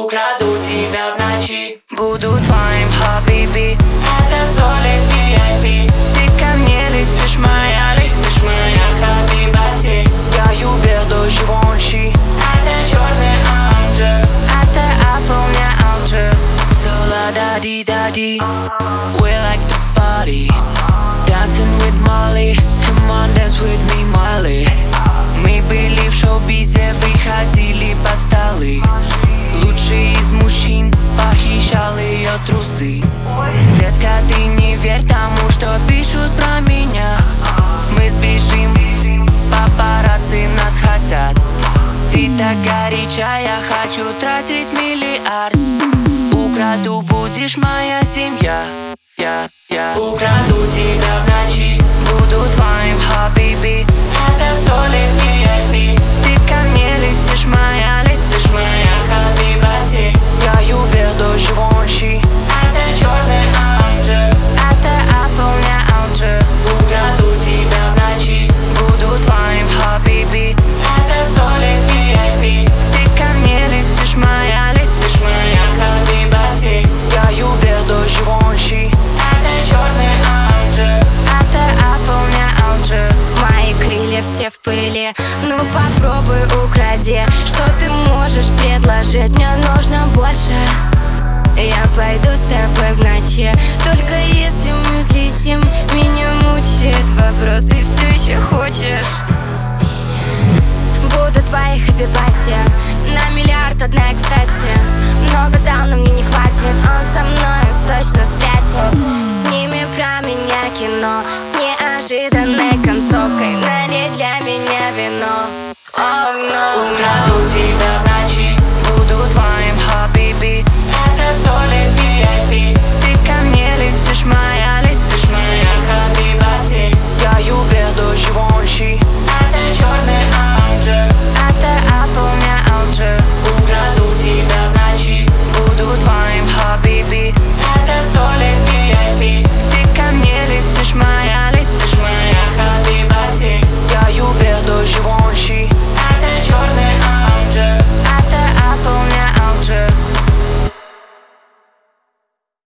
Украду тебя в ночи, буду твоим хабиби. Это столик VIP. Ты ко мне летишь моя хабибати. Я Uber до Живонши. Это черный ангел, это Apple, не Alger. So la da di da di. We like to party, dancing with Molly. Come on, dance with me, Molly. Мы были в шоу-бизе, приходили под столы. Лучший из мужчин похищал ее трусы. Детка, ты не верь тому, что пишут про меня. Мы сбежим, папарацци нас хотят. Ты так горячая, я хочу тратить миллиард. Украду, будешь моя семья. Я украду тебя в ночи, буду твоим хабиби. Это столик VIP. Ты ко мне летишь моя хабибати. Я Uber до Живонши. Это черный ангел, это Apple, не Alger. Украду тебя в ночи, буду твоим хабиби. Это столик VIP. Ты ко мне летишь моя хабибати. Я Uber до Живонши. Это черный ангел, это Apple, не Alger. Мои крылья все в пыли, ну попробуй укради. Что ты можешь предложить? Мне нужно больше. Я пойду с тобой в ночи, только если мы взлетим. Меня мучает вопрос, ты все еще хочешь? Буду твоей хабибати, на миллиард одна, кстати. Много дал, но мне не хватит. Он со мной точно спятит. Сними про меня кино с неожиданной концовкой. Налей для меня вино. Oh no. Украду